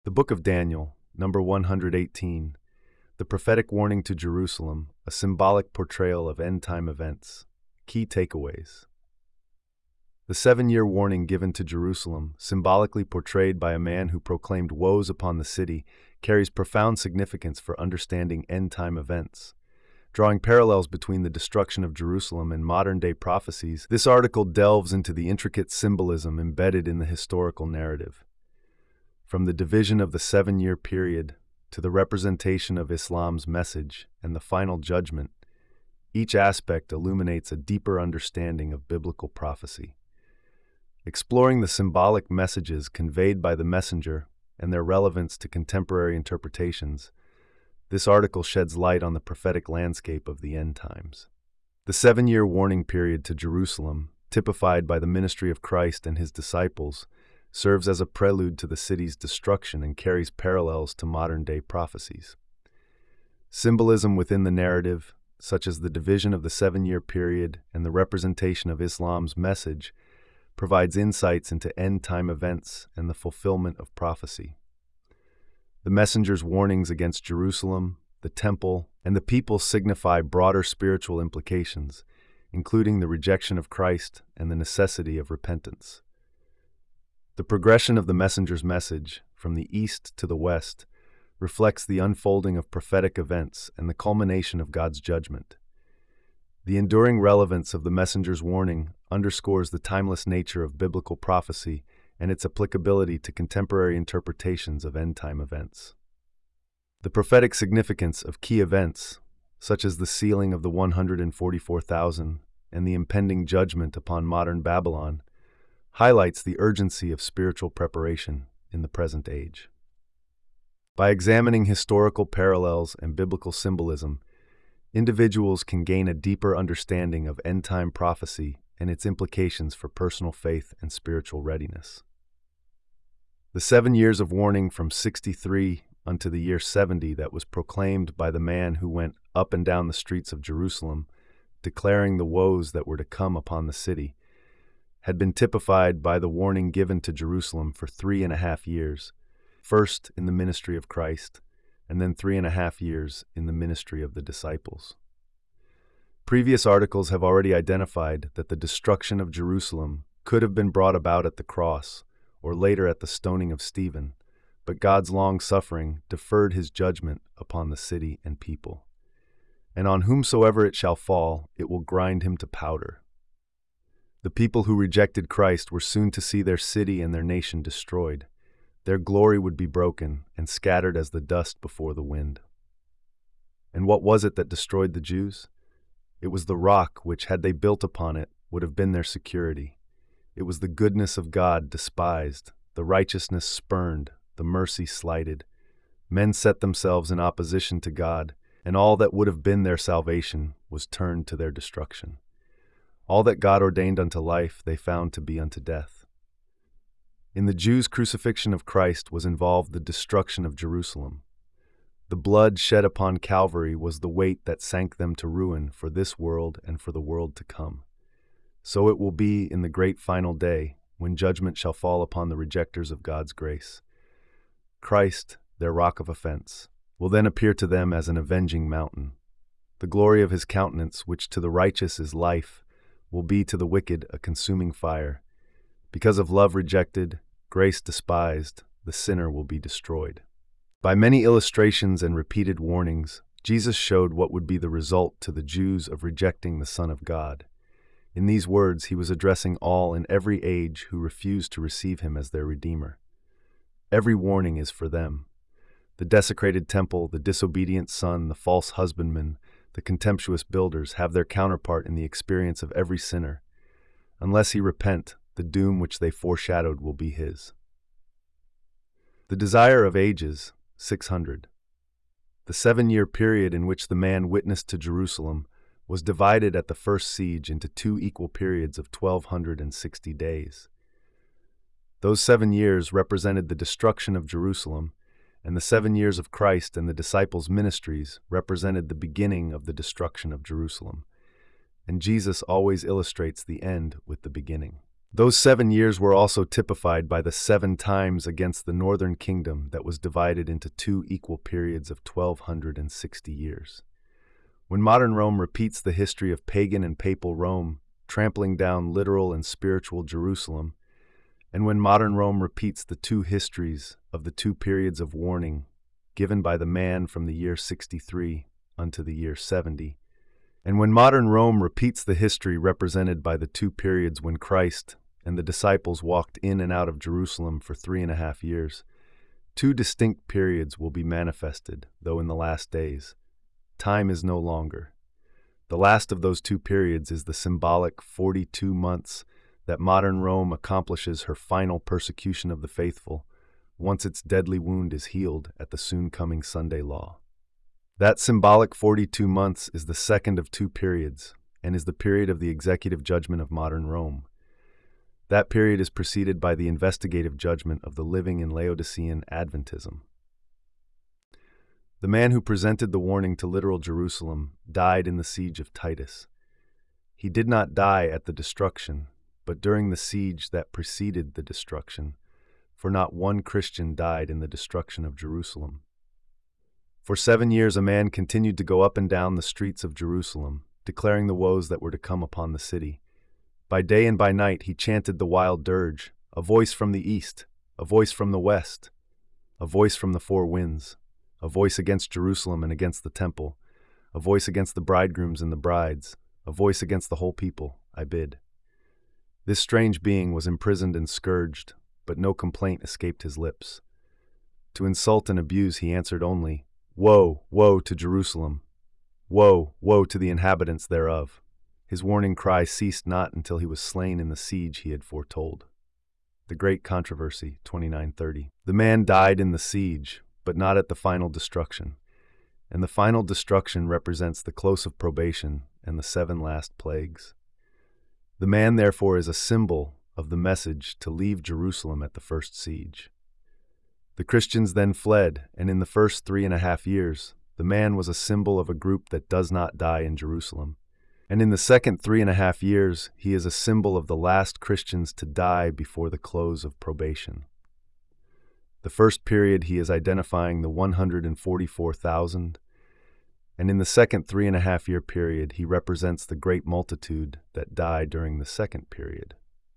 The Book of Daniel, number 118, the prophetic warning to Jerusalem, a symbolic portrayal of end-time events. Key takeaways. The 7-year warning given to Jerusalem, symbolically portrayed by a man who proclaimed woes upon the city, carries profound significance for understanding end-time events. Drawing parallels between the destruction of Jerusalem and modern-day prophecies, this article delves into the intricate symbolism embedded in the historical narrative. From the division of the 7-year period to the representation of Islam's message and the final judgment, each aspect illuminates a deeper understanding of biblical prophecy. Exploring the symbolic messages conveyed by the messenger and their relevance to contemporary interpretations, this article sheds light on the prophetic landscape of the end times. The 7-year warning period to Jerusalem, typified by the ministry of Christ and his disciples, serves as a prelude to the city's destruction and carries parallels to modern-day prophecies. Symbolism within the narrative, such as the division of the 7-year period and the representation of Islam's message, provides insights into end-time events and the fulfillment of prophecy. The messenger's warnings against Jerusalem, the temple, and the people signify broader spiritual implications, including the rejection of Christ and the necessity of repentance. The progression of the messenger's message, from the east to the west, reflects the unfolding of prophetic events and the culmination of God's judgment. The enduring relevance of the messenger's warning underscores the timeless nature of biblical prophecy and its applicability to contemporary interpretations of end-time events. The prophetic significance of key events, such as the sealing of the 144,000 and the impending judgment upon modern Babylon, highlights the urgency of spiritual preparation in the present age. By examining historical parallels and biblical symbolism, individuals can gain a deeper understanding of end-time prophecy and its implications for personal faith and spiritual readiness. The 7 years of warning from 63 unto the year 70 that was proclaimed by the man who went up and down the streets of Jerusalem, declaring the woes that were to come upon the city, had been typified by the warning given to Jerusalem for 3.5 years, first in the ministry of Christ, and then 3.5 years in the ministry of the disciples. Previous articles have already identified that the destruction of Jerusalem could have been brought about at the cross, or later at the stoning of Stephen, but God's long-suffering deferred his judgment upon the city and people. And on whomsoever it shall fall, it will grind him to powder. The people who rejected Christ were soon to see their city and their nation destroyed. Their glory would be broken and scattered as the dust before the wind. And what was it that destroyed the Jews? It was the rock which, had they built upon it, would have been their security. It was the goodness of God despised, the righteousness spurned, the mercy slighted. Men set themselves in opposition to God, and all that would have been their salvation was turned to their destruction. All that God ordained unto life they found to be unto death. In the Jews' crucifixion of Christ was involved the destruction of Jerusalem. The blood shed upon Calvary was the weight that sank them to ruin for this world and for the world to come. So it will be in the great final day, when judgment shall fall upon the rejectors of God's grace. Christ, their rock of offense, will then appear to them as an avenging mountain. The glory of his countenance, which to the righteous is life, will be to the wicked a consuming fire. Because of love rejected, grace despised, the sinner will be destroyed. By many illustrations and repeated warnings, Jesus showed what would be the result to the Jews of rejecting the Son of God. In these words, he was addressing all in every age who refused to receive him as their Redeemer. Every warning is for them. The desecrated temple, the disobedient son, the false husbandman, the contemptuous builders have their counterpart in the experience of every sinner. Unless he repent, the doom which they foreshadowed will be his. The desire of ages, 600. The 7-year period in which the man witnessed to Jerusalem was divided at the first siege into 2 equal periods of 1,260 days. Those 7 years represented the destruction of Jerusalem, and the 7 years of Christ and the disciples' ministries represented the beginning of the destruction of Jerusalem. And Jesus always illustrates the end with the beginning. Those 7 years were also typified by the 7 times against the northern kingdom that was divided into 2 equal periods of 1260 years. When modern Rome repeats the history of pagan and papal Rome, trampling down literal and spiritual Jerusalem, and when modern Rome repeats the 2 histories of the 2 periods of warning given by the man from the year 63 unto the year 70, and when modern Rome repeats the history represented by the 2 periods when Christ and the disciples walked in and out of Jerusalem for 3.5 years, 2 distinct periods will be manifested, though in the last days. Time is no longer. The last of those 2 periods is the symbolic 42 months that modern Rome accomplishes her final persecution of the faithful, once its deadly wound is healed at the soon-coming Sunday law. That symbolic 42 months is the second of 2 periods, and is the period of the executive judgment of modern Rome. That period is preceded by the investigative judgment of the living in Laodicean Adventism. The man who presented the warning to literal Jerusalem died in the siege of Titus. He did not die at the destruction, but during the siege that preceded the destruction, for not one Christian died in the destruction of Jerusalem. For 7 years a man continued to go up and down the streets of Jerusalem, declaring the woes that were to come upon the city. By day and by night he chanted the wild dirge, a voice from the east, a voice from the west, a voice from the 4 winds, a voice against Jerusalem and against the temple, a voice against the bridegrooms and the brides, a voice against the whole people, I bid. This strange being was imprisoned and scourged, but no complaint escaped his lips. To insult and abuse he answered only, "Woe, woe to Jerusalem! Woe, woe to the inhabitants thereof!" His warning cry ceased not until he was slain in the siege he had foretold. The Great Controversy, 2930. The man died in the siege, but not at the final destruction, and the final destruction represents the close of probation and the 7 last plagues. The man, therefore, is a symbol of the message to leave Jerusalem at the first siege. The Christians then fled, and in the first 3.5 years, the man was a symbol of a group that does not die in Jerusalem. And in the second 3.5 years, he is a symbol of the last Christians to die before the close of probation. The first period he is identifying the 144,000, and in the second 3.5 year period he represents the great multitude that died during the second period.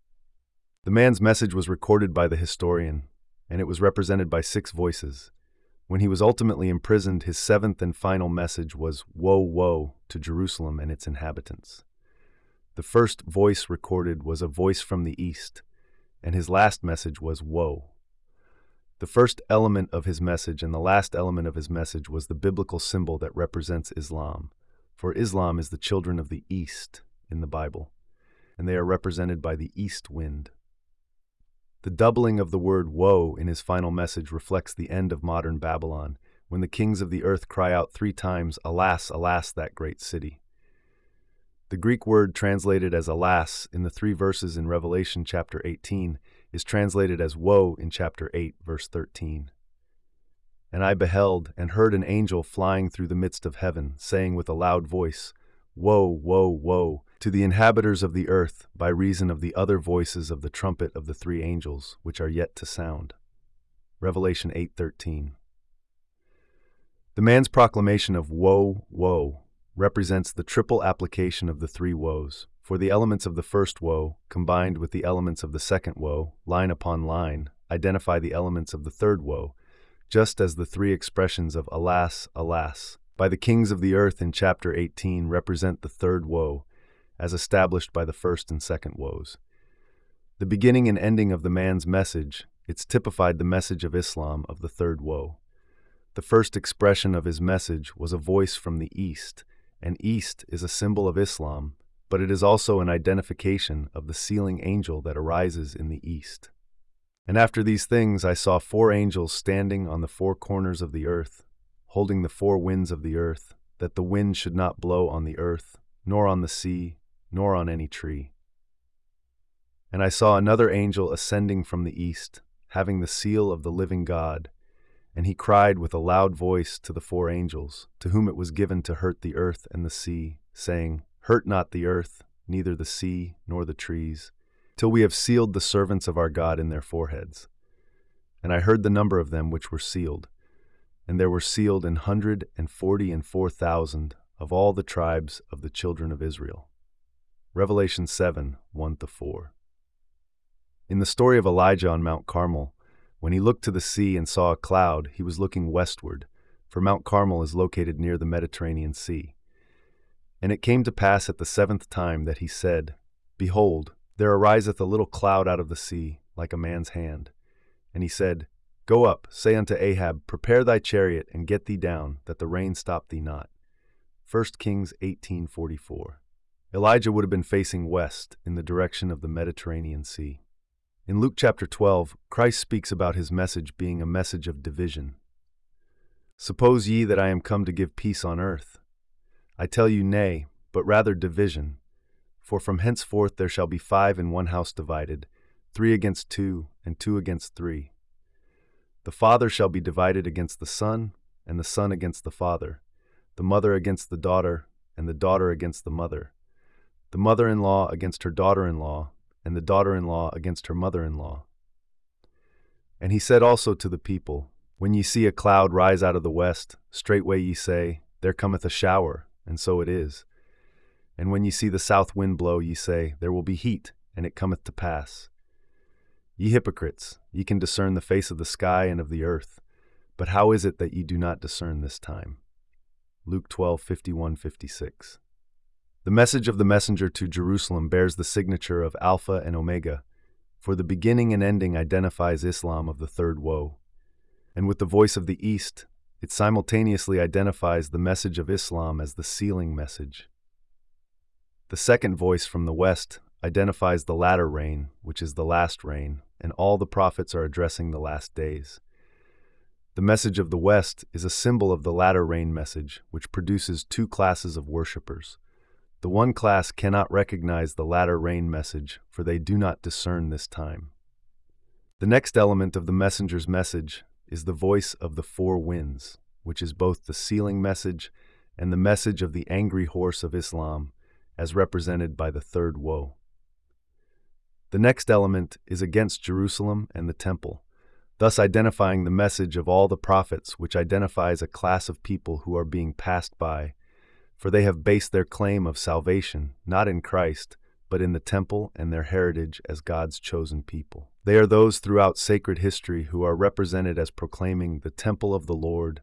The man's message was recorded by the historian, and it was represented by 6 voices. When he was ultimately imprisoned, his 7th and final message was, "Woe, woe to Jerusalem and its inhabitants." The first voice recorded was a voice from the east, and his last message was, "Woe." The first element of his message and the last element of his message was the biblical symbol that represents Islam, for Islam is the children of the East in the Bible, and they are represented by the east wind. The doubling of the word woe in his final message reflects the end of modern Babylon, when the kings of the earth cry out 3 times, "Alas, alas, that great city." The Greek word translated as alas in the 3 verses in Revelation chapter 18 is translated as woe in chapter 8, verse 13. "And I beheld and heard an angel flying through the midst of heaven, saying with a loud voice, Woe, woe, woe, to the inhabitants of the earth, by reason of the other voices of the trumpet of the 3 angels, which are yet to sound." Revelation 8:13. The man's proclamation of woe, woe, represents the triple application of the 3 woes, for the elements of the first woe, combined with the elements of the second woe, line upon line, identify the elements of the third woe, just as the 3 expressions of alas, alas, by the kings of the earth in chapter 18 represent the third woe, as established by the first and second woes. The beginning and ending of the man's message, it's typified the message of Islam of the third woe. The first expression of his message was a voice from the east, and east is a symbol of Islam, but it is also an identification of the sealing angel that arises in the east. "And after these things I saw 4 angels standing on the 4 corners of the earth, holding the 4 winds of the earth, that the wind should not blow on the earth, nor on the sea, nor on any tree. And I saw another angel ascending from the east, having the seal of the living God, and he cried with a loud voice to the 4 angels, to whom it was given to hurt the earth and the sea, saying, Hurt not the earth, neither the sea, nor the trees, till we have sealed the servants of our God in their foreheads. And I heard the number of them which were sealed, and there were sealed 144,000 of all the tribes of the children of Israel. Revelation 7, 1-4. In the story of Elijah on Mount Carmel, when he looked to the sea and saw a cloud, he was looking westward, for Mount Carmel is located near the Mediterranean Sea. And it came to pass at the 7th time that he said, Behold, there ariseth a little cloud out of the sea, like a man's hand. And he said, Go up, say unto Ahab, Prepare thy chariot, and get thee down, that the rain stop thee not. 1 Kings 18:44. Elijah would have been facing west, in the direction of the Mediterranean Sea. In Luke chapter 12, Christ speaks about his message being a message of division. Suppose ye that I am come to give peace on earth? I tell you, nay, but rather division. For from henceforth there shall be 5 in one house divided, 3 against 2, and 2 against 3. The father shall be divided against the son, and the son against the father, the mother against the daughter, and the daughter against the mother, the mother-in-law against her daughter-in-law, and the daughter-in-law against her mother-in-law. And he said also to the people, When ye see a cloud rise out of the west, straightway ye say, There cometh a shower, and so it is. And when ye see the south wind blow, ye say, There will be heat, and it cometh to pass. Ye hypocrites, ye can discern the face of the sky and of the earth, but how is it that ye do not discern this time? Luke 12:51-56. The message of the messenger to Jerusalem bears the signature of Alpha and Omega, for the beginning and ending identifies Islam of the third woe. And with the voice of the East, it simultaneously identifies the message of Islam as the sealing message. The second voice from the West identifies the latter rain, which is the last rain, and all the prophets are addressing the last days. The message of the West is a symbol of the latter rain message, which produces 2 classes of worshippers. The one class cannot recognize the latter rain message, for they do not discern this time. The next element of the messenger's message is the voice of the 4 winds, which is both the sealing message and the message of the angry horse of Islam, as represented by the third woe. The next element is against Jerusalem and the temple, thus identifying the message of all the prophets, which identifies a class of people who are being passed by, for they have based their claim of salvation not in Christ, but in the temple and their heritage as God's chosen people. They are those throughout sacred history who are represented as proclaiming the temple of the Lord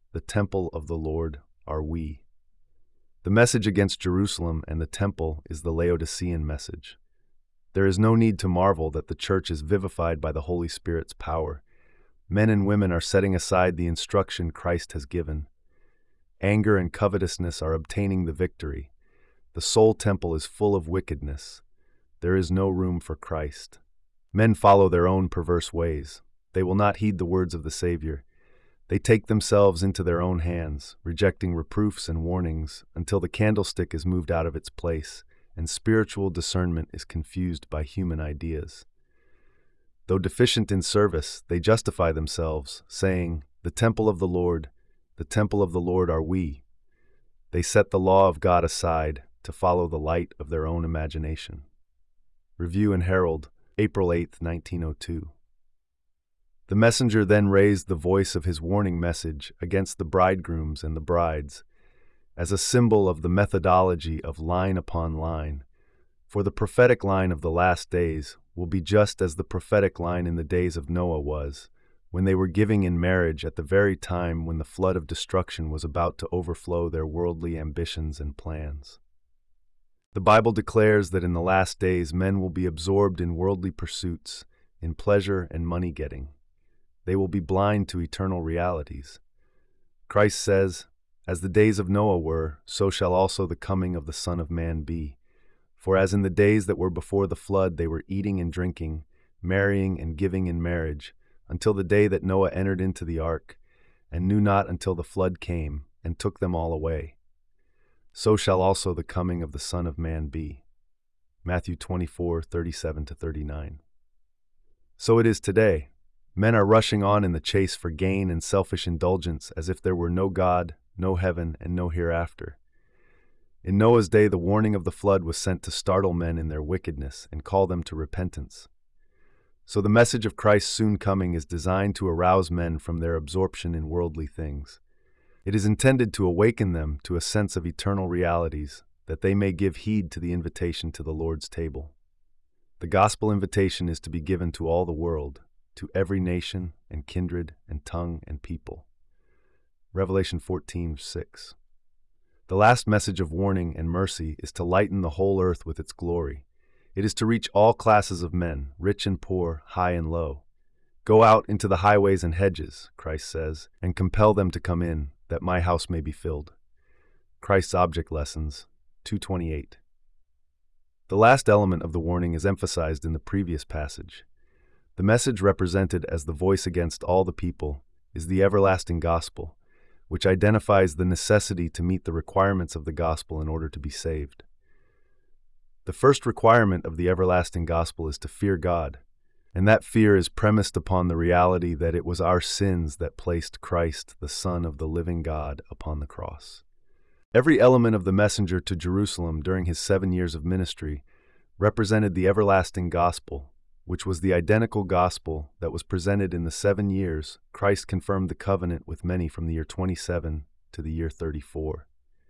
are we. The message against Jerusalem and the temple is the Laodicean message. There is no need to marvel that the church is vivified by the Holy Spirit's power. Men and women are setting aside the instruction Christ has given. Anger and covetousness are obtaining the victory. The soul temple is full of wickedness. There is no room for Christ. Men follow their own perverse ways. They will not heed the words of the Savior. They take themselves into their own hands, rejecting reproofs and warnings until the candlestick is moved out of its place and spiritual discernment is confused by human ideas. Though deficient in service, they justify themselves, saying, The temple of the Lord are we. They set the law of God aside to follow the light of their own imagination. Review and Herald, April 8, 1902. The messenger then raised the voice of his warning message against the bridegrooms and the brides, as a symbol of the methodology of line upon line, for the prophetic line of the last days will be just as the prophetic line in the days of Noah was, when they were giving in marriage at the very time when the flood of destruction was about to overflow their worldly ambitions and plans. The Bible declares that in the last days men will be absorbed in worldly pursuits, in pleasure and money-getting. They will be blind to eternal realities. Christ says, As the days of Noah were, so shall also the coming of the Son of Man be. For as in the days that were before the flood they were eating and drinking, marrying and giving in marriage, until the day that Noah entered into the ark, and knew not until the flood came, and took them all away. So shall also the coming of the Son of Man be. Matthew 24:37-39. So it is today. Men are rushing on in the chase for gain and selfish indulgence as if there were no God, no heaven, and no hereafter. In Noah's day, the warning of the flood was sent to startle men in their wickedness and call them to repentance. So the message of Christ's soon coming is designed to arouse men from their absorption in worldly things. It is intended to awaken them to a sense of eternal realities, that they may give heed to the invitation to the Lord's table. The gospel invitation is to be given to all the world, to every nation and kindred and tongue and people. Revelation 14:6. The last message of warning and mercy is to lighten the whole earth with its glory. It is to reach all classes of men, rich and poor, high and low. Go out into the highways and hedges, Christ says, and compel them to come in, that my house may be filled. Christ's Object Lessons, 228. The last element of the warning is emphasized in the previous passage. The message represented as the voice against all the people is the everlasting gospel, which identifies the necessity to meet the requirements of the gospel in order to be saved. The first requirement of the everlasting gospel is to fear God, and that fear is premised upon the reality that it was our sins that placed Christ, the Son of the living God, upon the cross. Every element of the messenger to Jerusalem during his 7 years of ministry represented the everlasting gospel, which was the identical gospel that was presented in the 7 years Christ confirmed the covenant with many from the year 27 to the year 34.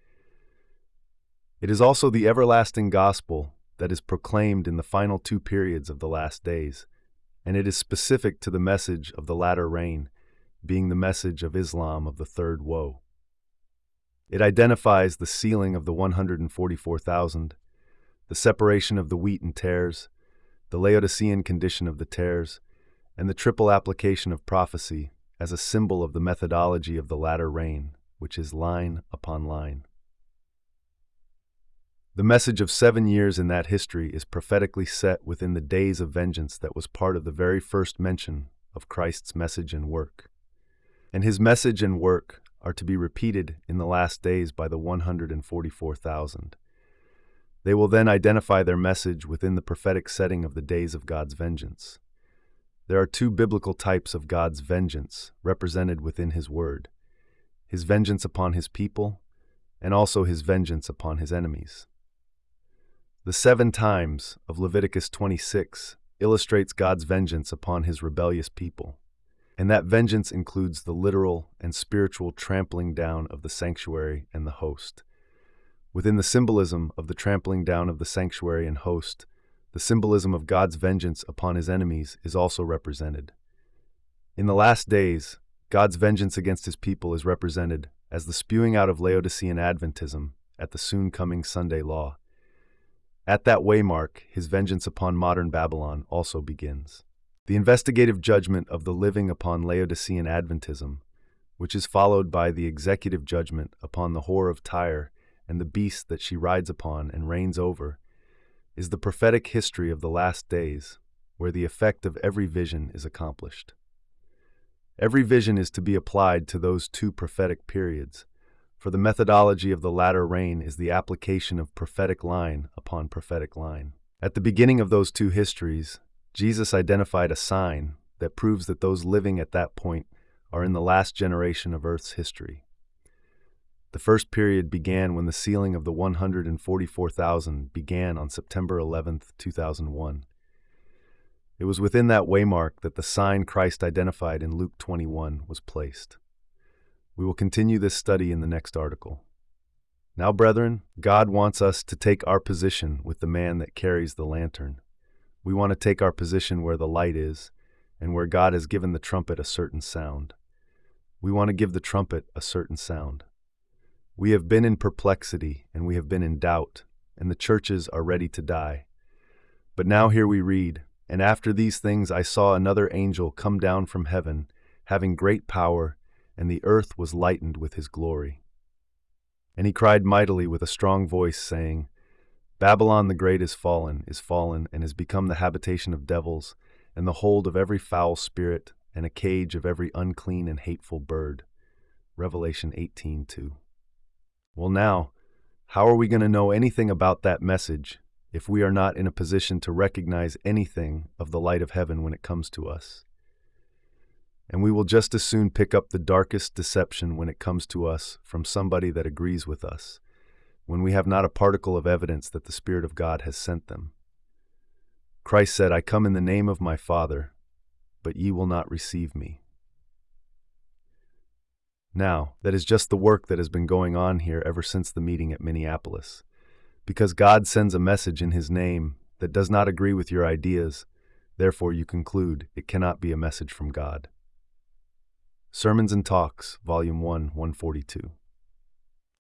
It is also the everlasting gospel that is proclaimed in the final 2 periods of the last days, and it is specific to the message of the latter rain, being the message of Islam of the third woe. It identifies the sealing of the 144,000, the separation of the wheat and tares, the Laodicean condition of the tares, and the triple application of prophecy as a symbol of the methodology of the latter rain, which is line upon line. The message of 7 years in that history is prophetically set within the days of vengeance that was part of the very first mention of Christ's message and work. And his message and work are to be repeated in the last days by the 144,000. They will then identify their message within the prophetic setting of the days of God's vengeance. There are 2 biblical types of God's vengeance represented within his word: his vengeance upon his people, and also his vengeance upon his enemies. The 7 times of Leviticus 26 illustrates God's vengeance upon his rebellious people, and that vengeance includes the literal and spiritual trampling down of the sanctuary and the host. Within the symbolism of the trampling down of the sanctuary and host, the symbolism of God's vengeance upon his enemies is also represented. In the last days, God's vengeance against his people is represented as the spewing out of Laodicean Adventism at the soon-coming Sunday law. At that waymark, his vengeance upon modern Babylon also begins. The investigative judgment of the living upon Laodicean Adventism, which is followed by the executive judgment upon the whore of Tyre and the beast that she rides upon and reigns over, is the prophetic history of the last days, where the effect of every vision is accomplished. Every vision is to be applied to those 2 prophetic periods, for the methodology of the latter rain is the application of prophetic line upon prophetic line. At the beginning of those 2 histories, Jesus identified a sign that proves that those living at that point are in the last generation of Earth's history. The first period began when the sealing of the 144,000 began on September 11, 2001. It was within that waymark that the sign Christ identified in Luke 21 was placed. We will continue this study in the next article. Now, brethren, God wants us to take our position with the man that carries the lantern. We want to take our position where the light is, and where God has given the trumpet a certain sound. We want to give the trumpet a certain sound. We have been in perplexity, and we have been in doubt, and the churches are ready to die. But now here we read, "And after these things I saw another angel come down from heaven, having great power, and the earth was lightened with his glory. And he cried mightily with a strong voice, saying, Babylon the great is fallen, and has become the habitation of devils, and the hold of every foul spirit, and a cage of every unclean and hateful bird." Revelation 18:2. Well now, how are we going to know anything about that message if we are not in a position to recognize anything of the light of heaven when it comes to us? And we will just as soon pick up the darkest deception when it comes to us from somebody that agrees with us, when we have not a particle of evidence that the Spirit of God has sent them. Christ said, "I come in the name of my Father, but ye will not receive me." Now, that is just the work that has been going on here ever since the meeting at Minneapolis. Because God sends a message in His name that does not agree with your ideas, therefore you conclude it cannot be a message from God. Sermons and Talks, Volume 1, 142.